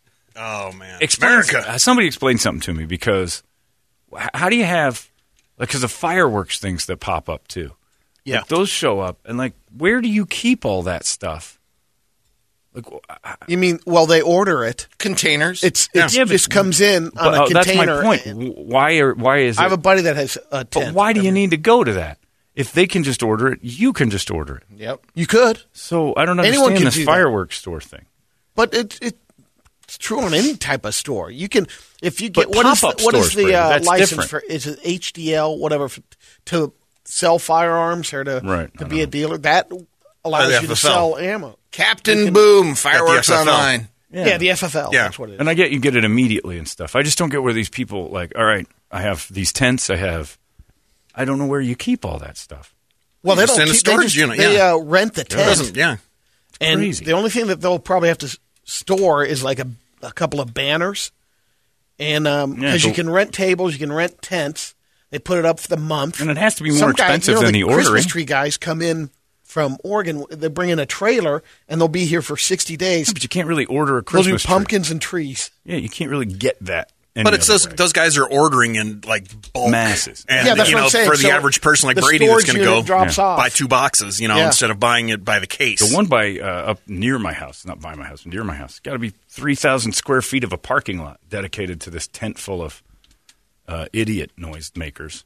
oh man, Explain, America. uh, somebody explain something to me because h- how do you have like because the fireworks things that pop up too? Yeah. Like, those show up and like where do you keep all that stuff? Like, uh, you mean? Well, they order it. Containers. It's Yeah. it Yeah, but- just comes in on but, a uh, that's container. my point. W- Why are why is it? I have a buddy that has a tent. but why do you need to go to that? If they can just order it, you can just order it. Yep. You could, So I don't Anyone understand can this do that. fireworks store thing. but it, it it's true on any type of store. You can if you get But what is pop-up the, what is stores, the Brady, uh, that's license different. for? Is it H D L whatever for, to sell firearms or to Right, to I be don't a dealer? That allows Uh, the you to F F L. sell ammo. Captain Boom. Fireworks F F L. online. Yeah, the F F L. Yeah. That's what it is. And I get you get it immediately and stuff. I just don't get where these people like. All right, I have these tents. I have. I don't know where you keep all that stuff. well, they Just don't in a keep, they storage just- unit, They yeah. uh, rent the It tent. doesn't. Yeah. And crazy. the only thing that they'll probably have to s- store is like a, a couple of banners, and because Yeah, you but- can rent tables, you can rent tents. They put it up for the month, And it has to be more Some guy- expensive you know, than the the ordering. Christmas tree guys come in from Oregon. They bring in a trailer, and they'll be here for sixty days. But you can't really order a They'll do Christmas tree. pumpkins and trees. Yeah, you can't really get that. any But it's other those way. those guys are ordering in like bulk Masses. And, Yeah, that's you what know, I'm saying. for the So average person like the Brady, that's storage going to go unit drops Yeah. off. buy two boxes, you know, Yeah. instead of buying it by the case. The one by uh, up near my house, not by my house, near my house, got to be three thousand square feet of a parking lot dedicated to this tent full of uh, idiot noise makers.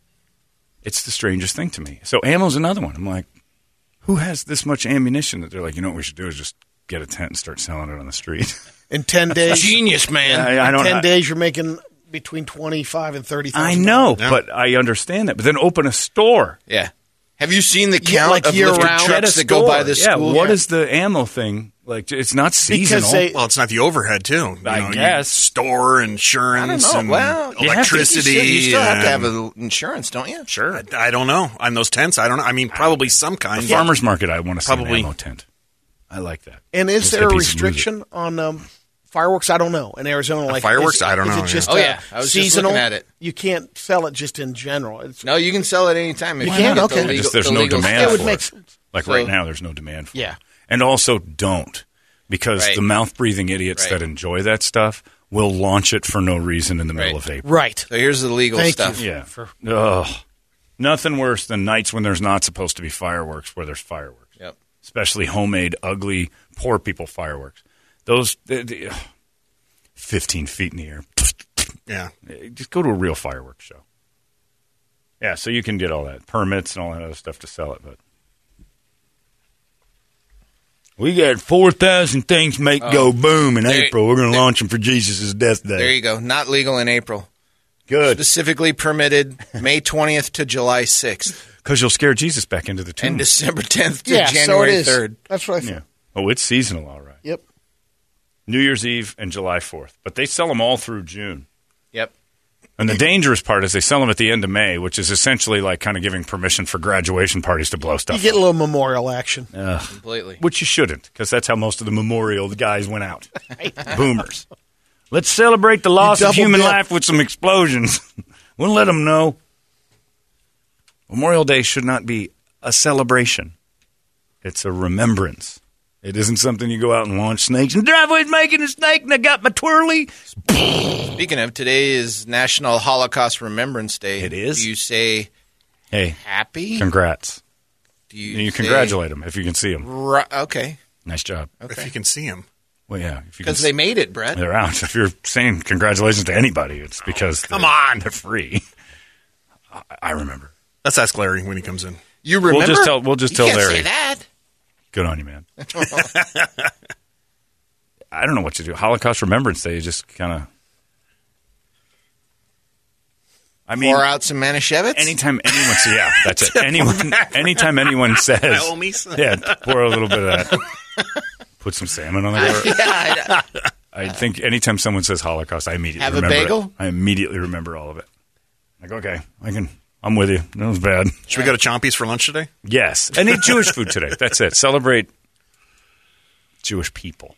It's the strangest thing to me. So ammo's another one. I'm like, who has this much ammunition that they're like, you know what we should do is just get a tent and start selling it on the street. In ten days, Genius, man. I, I don't. ten I, days, you're making between twenty five and thirty. I know, but I understand that. But then open a store. Yeah. Have you seen the Yeah, count like of year lifted round. trucks Get a that go by store. this yeah, school? what Yeah. is the ammo thing? Like, it's not seasonal. they- Well, it's not the overhead too. You I know, you guess. store insurance I don't and know. Well, you have to- electricity. You still, you still have to have and- a, insurance, don't you? Sure. I, I don't know. On those tents, I don't know. I mean, probably some kind. the farmer's market, I want to see Probably. an ammo tent. I like that. And is Those there a hippies lose it. restriction on um, fireworks? I don't know. In Arizona, like fireworks? is- I don't is know, It yeah. just, Oh, uh, yeah. I was just seasonal. looking at it. You can't sell it just in general. It's, No, you can sell it anytime. If You you can? get Okay. The Just legal, Just there's the no legal demand it stuff. would for make it. sense. Like So- right now, there's no demand for Yeah. it. And also don't, because Right. the mouth-breathing idiots Right. that enjoy that stuff will launch it for no reason in the middle Right. of April. Right. So here's the legal Thank stuff. you. Yeah. Ugh. Nothing worse than nights when there's not supposed to be fireworks where there's fireworks. Yep. Especially homemade, ugly, poor people fireworks. Those they, they, ugh, fifteen feet in the air. Yeah. Just go to a real fireworks show. Yeah, so you can get all that permits and all that other stuff to sell it, but we got four thousand things make go boom in There- April. We're going to there- launch them for Jesus' death day. There you go. Not legal in April. Good, Specifically permitted May twentieth to July sixth because you'll scare Jesus back into the tomb. and December tenth to Yeah, so it January is. third. That's what I think. Yeah. Oh, it's seasonal, all right. Yep. New Year's Eve and July fourth, but they sell them all through June. Yep. And the dangerous part is they sell them at the end of May, which is essentially like kind of giving permission for graduation parties to blow You stuff get a up. little memorial action. Completely. Which you shouldn't, because that's how most of the memorial guys went out. Boomers. Let's celebrate the loss of double human dip. life with some explosions. We'll let them know. Memorial Day should not be a celebration. It's a remembrance It isn't something you go out and launch snakes. And driveway's making a snake, and I got my twirly. Speaking of, today is National Holocaust Remembrance Day. It is? Do you say Hey, happy? congrats. Do you, And you say, congratulate them if you can see them. Ri- okay. Nice job. If you can see him. Well, yeah. If you can Because they made it, Brett. They're out. If you're saying congratulations to anybody, it's because come they're, on. they're free. I, I remember. Let's ask Larry when he comes in. You remember? We'll just tell. We'll just you tell can't Larry. say that. Good on you, man. I don't know what to do. Holocaust Remembrance Day is just kind of. I mean, Pour out some Manischewitz? anytime anyone, yeah, that's it. Anyone, anytime anyone says, homies. yeah, pour a little bit of that. Put some salmon on the door. yeah, I, I think anytime someone says Holocaust, I immediately Have a remember bagel? it. I immediately remember all of it. Like, okay, I can. I'm with you. That was bad. Should we go to Chompy's for lunch today? Yes, and eat Jewish food today. That's it. Celebrate Jewish people.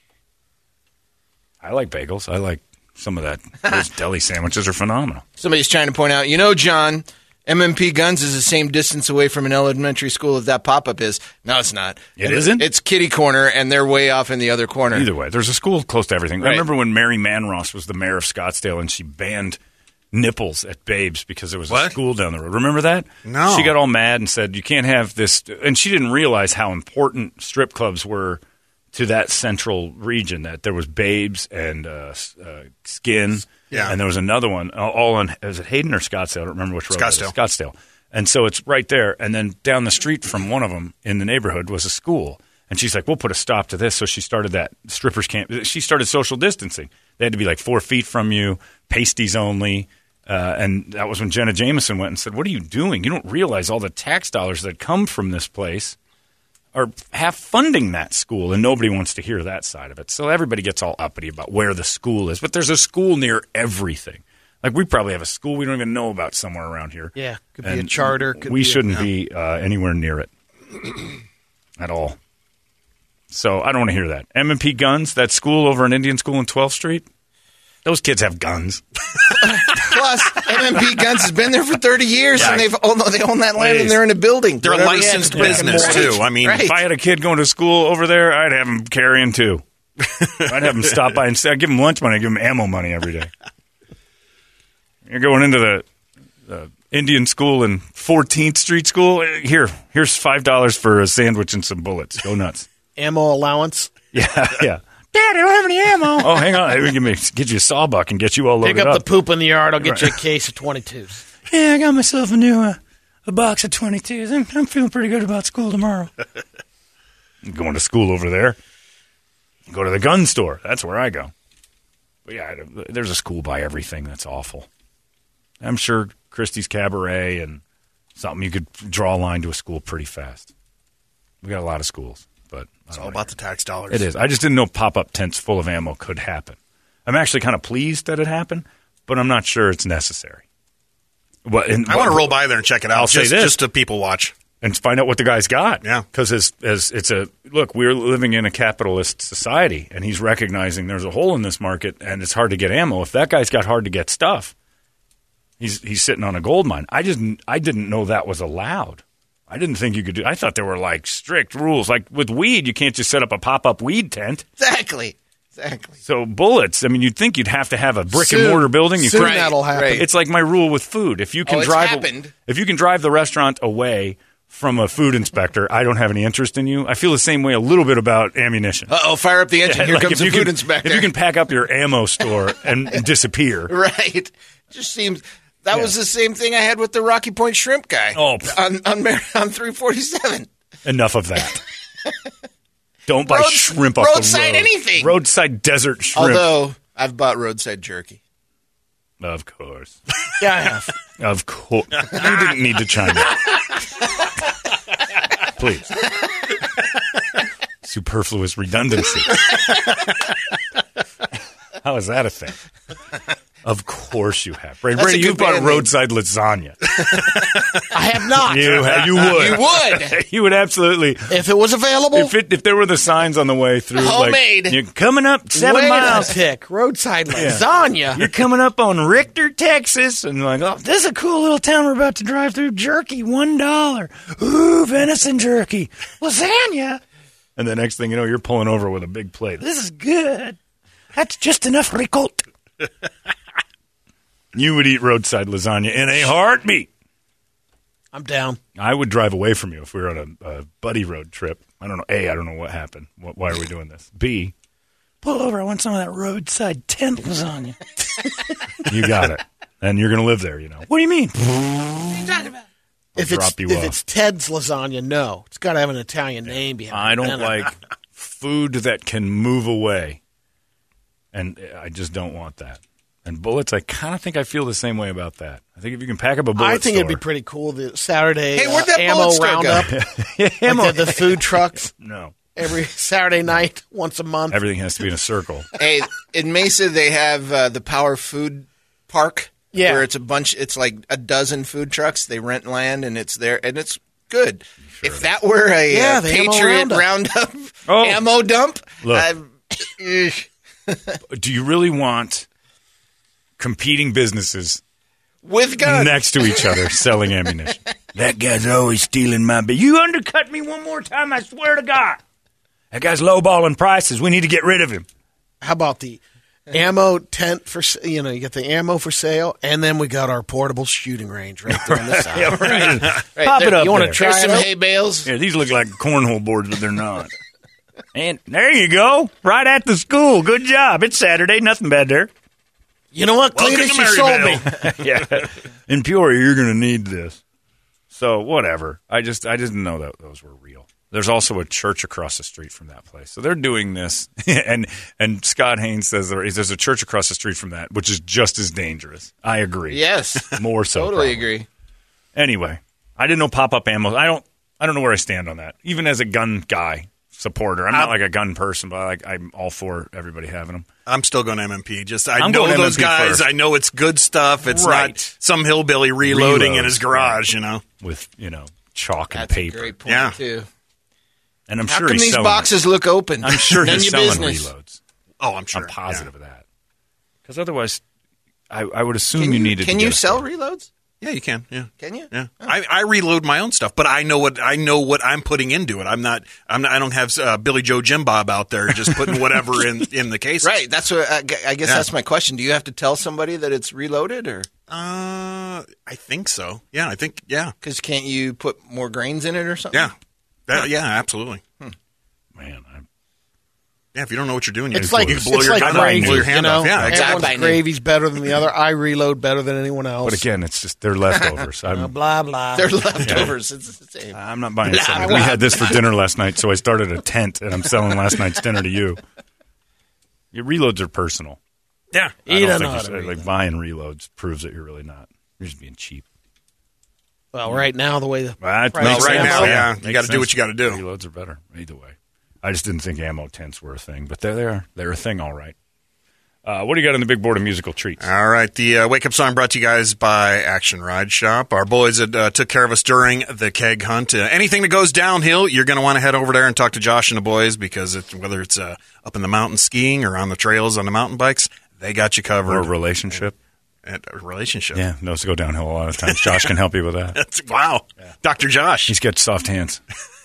I like bagels. I like some of that. Those deli sandwiches are phenomenal. somebody's trying to point out, you know, John, M M P Guns is the same distance away from an elementary school as that pop-up is. No, it's not. It And isn't? It's kitty corner, and they're way off in the other corner. Either way, there's a school close to everything. I Right. remember when Mary Manross was the mayor of Scottsdale, and she banned nipples at Babes because there was a What? school down the road. Remember that? No. She got all mad and said, you can't have this. And she didn't realize how important strip clubs were to that central region, that there was Babes and uh, uh, Skin. Yeah. And there was another one, all all in, was it Hayden or Scottsdale? I don't remember which road. it is. Scottsdale. Scottsdale. And so it's right there. And then down the street from one of them in the neighborhood was a school. And she's like, we'll put a stop to this. So she started that strippers camp. She started social distancing. They had to be like four feet from you, pasties only. Uh, and that was when Jenna Jameson went and said, what are you doing? You don't realize all the tax dollars that come from this place are half funding that school, and nobody wants to hear that side of it. So everybody gets all uppity about where the school is. But there's a school near everything. Like, we probably have a school we don't even know about somewhere around here. Yeah, could be a And charter. Could we be a- shouldn't be uh, anywhere near it at all. So I don't want to hear that. M and P Guns, that school over in Indian School on twelfth Street, those kids have guns. Plus, M M P Guns has been there for thirty years, Yeah. and they've owned, they own that land, Please. and they're in a building. They're a Whatever licensed you have to business, brick and too. mortgage. I mean, Right. If I had a kid going to school over there, I'd have him carrying too. I'd have him stop by and say, I'd give him lunch money, I'd give him ammo money every day. You're going into the, the Indian school and fourteenth Street School. Here, here's five dollars for a sandwich and some bullets. Go nuts. ammo allowance. Yeah, yeah. Dad, I don't have any ammo. Oh, hang on. Let me give me get you a sawbuck and get you all loaded Pick up, up. the poop in the yard. I'll get you a case of twenty-twos. Yeah, I got myself a new uh, a box of twenty-twos. I'm, I'm feeling pretty good about school tomorrow. Going to school over there. Go to the gun store. That's where I go. But yeah, there's a school by everything. That's awful. I'm sure Christie's Cabaret and something you could draw a line to a school pretty fast. We got a lot of schools, but It's all about the tax dollars. it is. I just didn't know pop-up tents full of ammo could happen. I'm actually kind of pleased that it happened, but I'm not sure it's necessary. What, and I want to roll by there and check it out. I'll say just, this. just to people watch. and find out what the guy's got. Yeah. Because as, as it's a look, we're living in a capitalist society, and he's recognizing there's a hole in this market, and it's hard to get ammo. If that guy's got hard to get stuff, he's he's sitting on a gold mine. I just I didn't know that was allowed. I didn't think you could do. I thought there were like strict rules. Like with weed, you can't just set up a pop up weed tent. Exactly. Exactly. So bullets. I mean, you'd think you'd have to have a brick Soon- and mortar building. You soon couldn't- that'll happen. Right. It's like my rule with food. If you can Oh, it's drive, happened. if you can drive the restaurant away from a food inspector, I don't have any interest in you. I feel the same way a little bit about ammunition. Uh oh, fire up the engine. Here Like, comes if the you food can, inspector. If you can pack up your ammo store and, and disappear, Right. Just seems that was the same thing I had with the Rocky Point shrimp guy. Oh, pff. on on, Mar- on three forty-seven. enough of that. Don't buy Road- shrimp off roadside the road. anything. Roadside desert shrimp. Although I've bought roadside jerky. Of course. Yeah, I have. Of course. You didn't need to chime in. Please. Superfluous redundancy. How is that a thing? Of course you have. Brady, That's a Brady good you've bought band name. roadside lasagna. I have not. You, ha- you would. You would. You would absolutely. If it was available, If it, if there were the signs on the way through, Homemade. like, you're coming up seven wait miles. a pick. Roadside lasagna. You're coming up on Richter, Texas, and like, oh, this is a cool little town we're about to drive through. Jerky, one dollar. Ooh, venison jerky, lasagna. And the next thing you know, you're pulling over with a big plate. This is good. That's just enough ricotta. You would eat roadside lasagna in a heartbeat. I'm down. I would drive away from you if we were on a, a buddy road trip. I don't know. A, I don't know what happened. What, why are we doing this? B, pull over. I want some of that roadside tent lasagna. You got it. And you're going to live there, you know. What do you mean? If it's, drop you if off. it's Ted's lasagna, no. It's got to have an Italian name behind I it. don't Then like food that can move away. And I just don't want that. And bullets, I kind of think I feel the same way about that. I think if you can pack up a bullet I think store, it'd be pretty cool, the Saturday Hey, where'd uh, that ammo bullet store go? roundup. Like the, the food trucks No. every Saturday night, once a month. Everything has to be in a circle. Hey, in Mesa they have uh, the Power Food Park. Yeah. Where it's a bunch. It's like a dozen food trucks. They rent land and it's there and it's good. If that were a Yeah, uh, the ammo Patriot roundup. Roundup Oh. ammo dump, Look. I'm- ugh. Do you really want competing businesses with guns. next to each other selling ammunition? That guy's always stealing my bit. You undercut me one more time, I swear to God. That guy's lowballing prices. We need to get rid of him. How about the ammo tent for, s- you know, you get the ammo for sale, and then we got our portable shooting range right there on the side. Yeah, right. Right, Pop there- it up you wanna there. try There's some it out? hay bales. Yeah, these look like cornhole boards, but they're not. And there you go. Right at the school. Good job. It's Saturday. Nothing bad there. You know what, Welcome Cletus? to You sold me. Maryville. Yeah. In Peoria, you're going to need this. So, whatever. I just I didn't know that those were real. There's also a church across the street from that place. So they're doing this. and and Scott Haynes says there is there's a church across the street from that, which is just as dangerous. I agree. Yes, More so. totally probably. agree. Anyway, I didn't know pop-up ammo. I don't I don't know where I stand on that. Even as a gun guy supporter. I'm not like a gun person, but I like I'm all for everybody having them. I'm still going M M P. Just I I'm know going those M M P guys. first. I know it's good stuff. It's Right. not some hillbilly reloading in Reloads, his garage. You know. With, you know, chalk and That's paper. a great point Yeah. too. And I'm How sure come he's these selling boxes look open? I'm sure None he's of your selling business. reloads. Oh, I'm sure. I'm positive Yeah. of that. Because otherwise, I, I would assume Can you, you, needed can to you get a sell store. reloads? Yeah, you can. Yeah. Can you? Yeah, I, I reload my own stuff, but I know what I know what I'm putting into it. I'm not. I'm not. I don't have uh, Billy Joe Jim Bob out there just putting whatever in in the case. Right. That's what I, I guess. Yeah. That's my question. Do you have to tell somebody that it's reloaded, or Uh, I think so. Yeah, I think. Yeah. because can't you put more grains in it or something? Yeah. That, yeah. Absolutely. Man, I'm, Yeah. If you don't know what you're doing, you It's can, like you it's can blow your, like gun- gravy, blow your hand you know? off. Yeah. Exactly. Exactly. Everyone's gravy's better than the other. I reload better than anyone else. but again, it's just they're leftovers. Uh, I'm, blah blah. They're leftovers. It's the same. I'm not buying something. We had this for dinner last night, so I started a tent, and I'm selling last night's dinner to you. Your reloads are personal. Yeah. I You don't don't think know you how should- to like reload. buying reloads proves that you're really not. You're just being cheap. Well, right now the way the That price Well, of right ammo- now, yeah. Makes You got to do sense. what you got to do. Reloads are better either way. I just didn't think ammo tents were a thing, but they're there. They're a thing, all right. Uh, what do you got on the big board of musical treats? All right, the uh, wake up song brought to you guys by Action Ride Shop. Our boys that uh, took care of us during the keg hunt. Uh, anything that goes downhill, you're going to want to head over there and talk to Josh and the boys because it, whether it's uh, up in the mountains skiing or on the trails on the mountain bikes, they got you covered. Or a relationship? At a relationship. Yeah, those go downhill a lot of times. Josh can help you with that. That's, wow, Doctor Josh. He's got soft hands.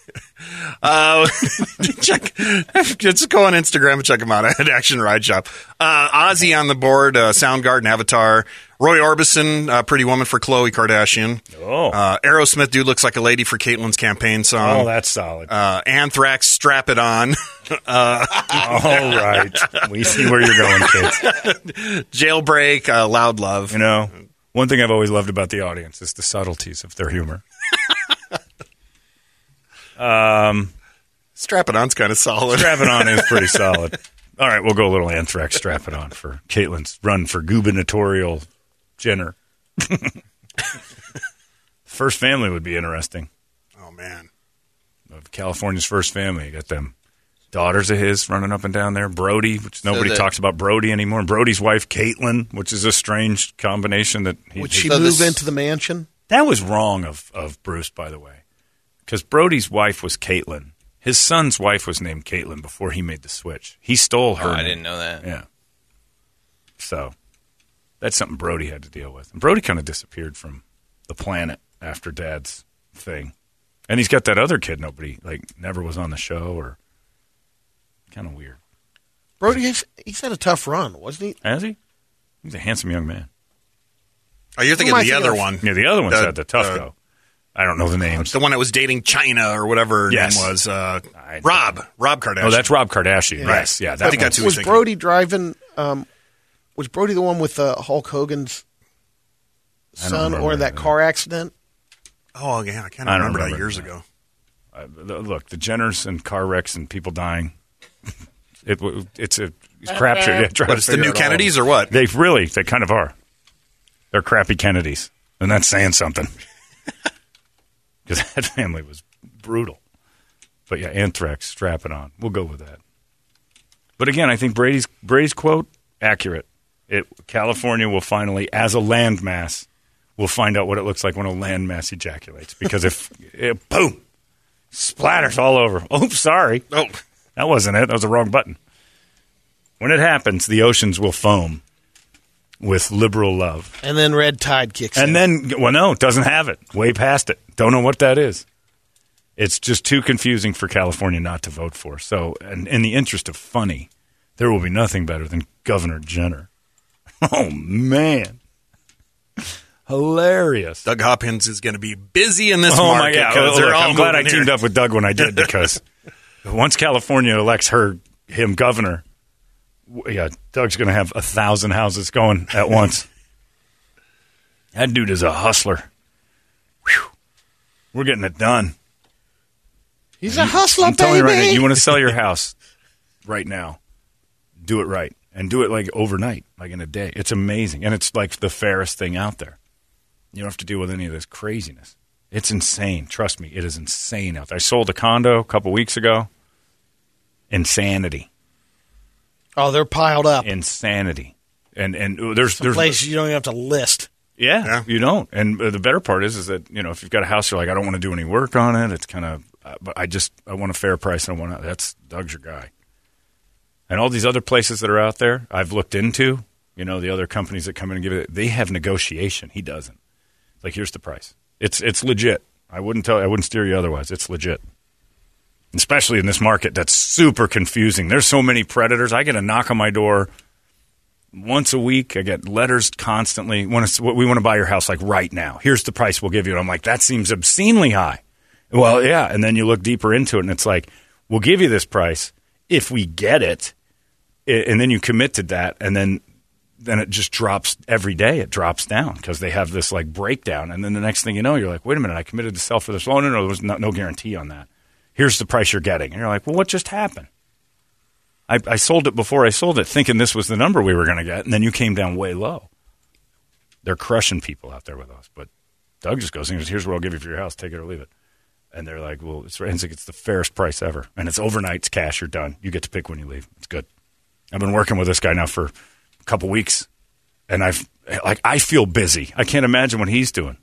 Uh, check. Just go on Instagram and check him out at Action Ride Shop. Uh, Ozzy on the board, uh, Soundgarden, Avatar. Roy Orbison, uh, Pretty Woman for Khloe Kardashian. Oh. Uh, Aerosmith, Dude Looks Like a Lady for Caitlin's campaign song. Oh, that's solid. Uh, Anthrax, Strap It On. uh, all right. We see where you're going, kids. Jailbreak, uh, Loud Love. You know, one thing I've always loved about the audience is the subtleties of their humor. um, Strap It On's kind of solid. Strap It On is pretty solid. All right, we'll go a little Anthrax Strap It On for Caitlin's run for gubernatorial Jenner. First family would be interesting. Oh, man. Of California's first family. You got them daughters of his running up and down there. Brody, which nobody the- talks about Brody anymore. And Brody's wife, Caitlin, which is a strange combination. That he, Would she So move this- into the mansion? That was wrong of, of Bruce, by the way. Because Brody's wife was Caitlin. His son's wife was named Caitlin before he made the switch. He stole her Oh, I name. didn't know that. Yeah. So that's something Brody had to deal with. And Brody kind of disappeared from the planet after Dad's thing. And he's got that other kid nobody, like, never was on the show or kind of weird. Brody, he's, he's had a tough run, wasn't he? Has he? He's a handsome young man. Oh, you're thinking Who am of the I other thinking one. of? Yeah, the other one's The- had the tough uh, go. I don't know the names. The one that was dating China or whatever her Yes. name was. Uh, I- Rob. Rob Kardashian. Oh, that's Rob Kardashian. Yes, yeah. That I think one- that's who Was he's thinking. Brody driving? Um, was Brody the one with uh, Hulk Hogan's I don't son remember or that that. car accident? Oh, yeah. I kind I of don't remember, that remember years that. ago. Uh, the- look, the Jenners and car wrecks and people dying. it, w- it's a it's crapshoot. Yeah, try What, to it's the figure new it all Kennedys out. or what? They really, they kind of are. They're crappy Kennedys, and that's saying something. Because that family was brutal. But yeah, anthrax, strap it on. We'll go with that. But again, I think Brady's Brady's quote accurate. It California will finally, as a landmass, we'll find out what it looks like when a landmass ejaculates. Because if it, boom, splatters all over. Oops, sorry. Oh, That wasn't it. That was the wrong button. When it happens, the oceans will foam with liberal love. And then red tide kicks in. And then, well, no, it doesn't have it. Way past it. Don't know what that is. It's just too confusing for California not to vote for. So, and in the interest of funny, there will be nothing better than Governor Jenner. Oh, man. Hilarious. Doug Hopkins is going to be busy in this Oh, my market. God. 'cause Well, they're look, all I'm glad I moving teamed here. up with Doug when I did because once California elects her, him governor, w- yeah, Doug's going to have a thousand houses going at once. That dude is a hustler. Whew. We're getting it done. He's a hustler, I'm telling baby. you right now, you want to sell your house right now, do it right. And do it like overnight, like in a day. It's amazing. And it's like the fairest thing out there. You don't have to deal with any of this craziness. It's insane. Trust me, it is insane out there. I sold a condo a couple weeks ago. Insanity. Oh, they're piled up. Insanity. And and there's Some there's places you don't even have to list. Yeah, Yeah. you don't. And uh, the better part is, is that you know if you've got a house, you're like, I don't want to do any work on it. It's kind of, uh, but I just I want a fair price. And I want to, that's Doug's your guy. And all these other places that are out there, I've looked into. You know, the other companies that come in and give it, they have negotiation. He doesn't. Like, here's the price. It's it's legit. I wouldn't tell. I wouldn't steer you otherwise. It's legit. Especially in this market that's super confusing. There's so many predators. I get a knock on my door once a week. I get letters constantly. Want to, we want to buy your house like right now. Here's the price we'll give you. And I'm like, that seems obscenely high. Well, yeah. And then you look deeper into it, and it's like, we'll give you this price if we get it. And then you commit to that, and then then it just drops every day. It drops down because they have this like breakdown. And then the next thing you know, you're like, wait a minute, I committed to sell for this. Oh, no, no, there was no, no guarantee on that. Here's the price you're getting. And you're like, well, what just happened? I, I sold it before I sold it thinking this was the number we were going to get, and then you came down way low. They're crushing people out there with us. But Doug just goes, here's what I'll give you for your house. Take it or leave it. And they're like, well, it's, it's, like it's the fairest price ever. And it's overnight. It's cash. You're done. You get to pick when you leave. It's good. I've been working with this guy now for a couple weeks, and I've like I feel busy. I can't imagine what he's doing.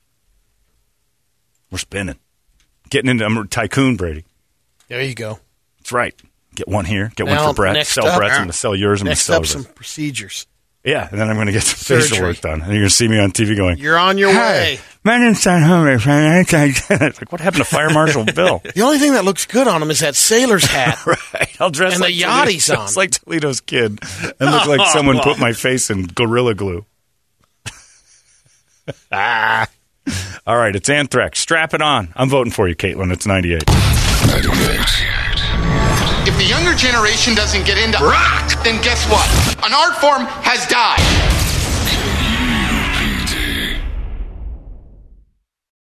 We're spinning. Getting into I'm a tycoon, Brady. There you go. That's right. Get one here, get Now, one for Brett. next Sell up- Brett's. I'm going to sell yours. I'm going to Next sell up, this. some procedures. Yeah, and then I'm going to get some facial Surgery. work done. And you're going to see me on T V going, You're on your way. my name's John Homer. It's like, what happened to Fire Marshal Bill? The only thing that looks good on him is that sailor's hat. Right. I'll dress And like the yachty's Toledo, on. dress like Toledo's kid and look like someone put my face in Gorilla Glue. ah. All right, it's Anthrax. Strap it on. I'm voting for you, Caitlin. It's ninety-eight. If the younger generation doesn't get into rock, then guess what? An art form has died.